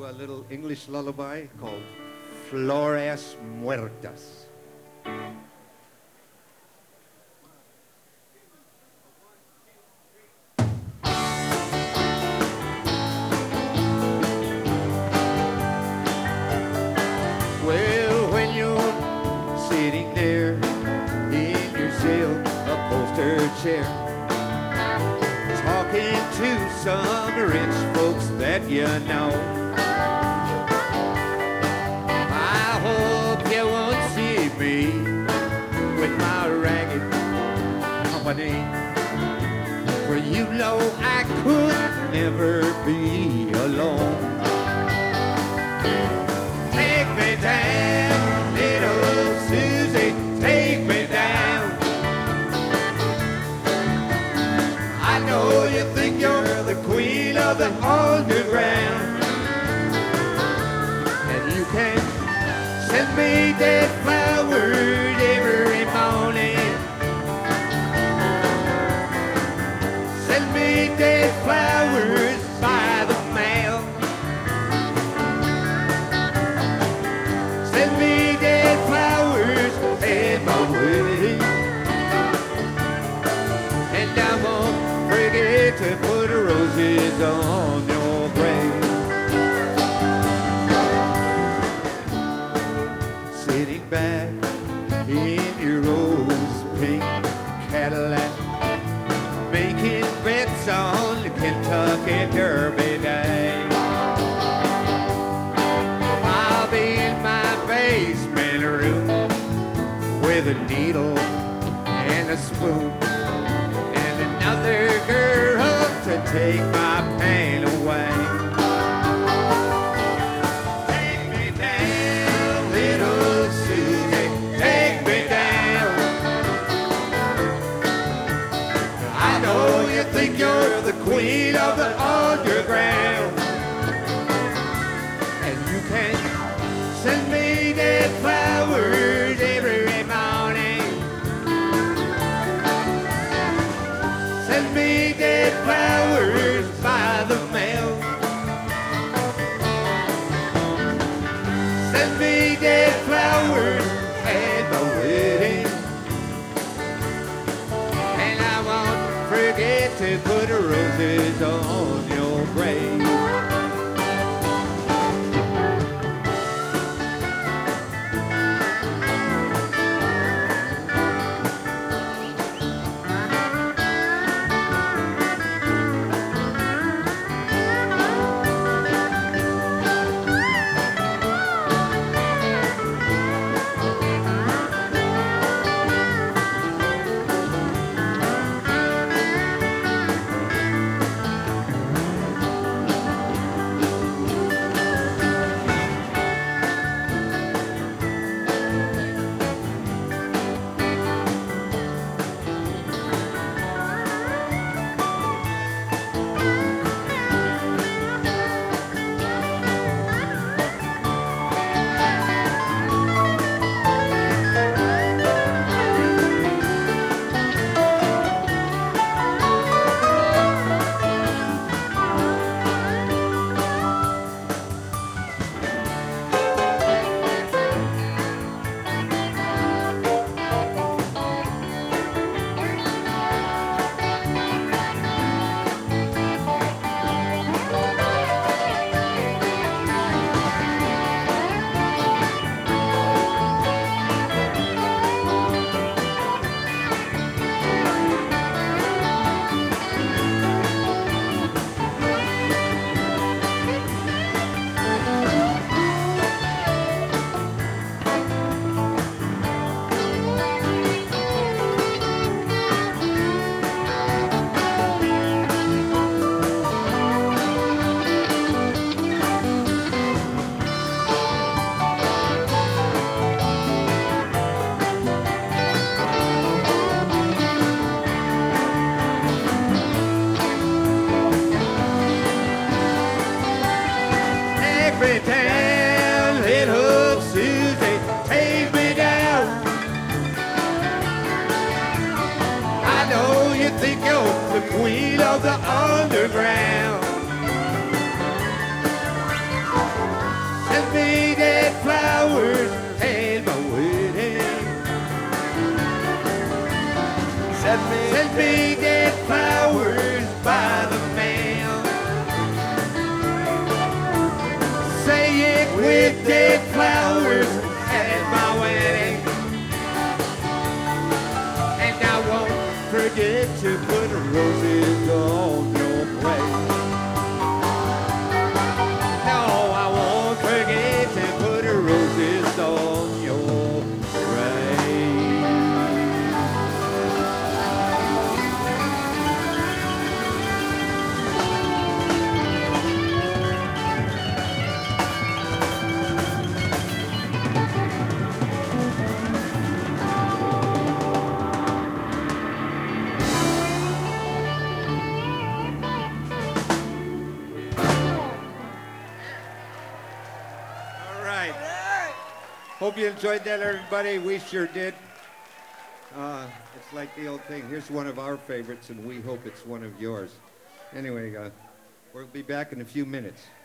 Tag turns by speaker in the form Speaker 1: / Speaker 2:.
Speaker 1: A little English lullaby called Flores Muertas. Well, when you're sitting there in your silk upholstered chair, talking to some rich folks that you know, I hope you won't see me with my ragged company, for you know I could never be alone. Take me down, little Susie, take me down. I know you think you're the queen of the underground, and you can send me dead flowers every morning. Send me dead flowers by the mail. Send me dead flowers at my wedding, and I won't forget to put roses on your grave. Sitting back in your rose pink Cadillac, making bets on the Kentucky Derby day. I'll be in my basement room with a needle and a spoon, and another girl to take my pain away. Take me down, little Susie, take me down. I know you think you're the queen of the underground, and you can send me dead flowers every morning. Send me dead flowers by the mail. Send me dead flowers at my wedding, and I won't forget to put roses on your grave. me down, little Susie, take me down. I know you think you're the queen of the underground. Send me dead flowers by the mail. Say it with dead flowers at my wedding. And I won't forget to put roses on your plate. No, I won't forget to put roses on your grave. Hope you enjoyed that, everybody. We sure did. It's like the old thing. Here's one of our favorites, and we hope it's one of yours. Anyway, we'll be back in a few minutes.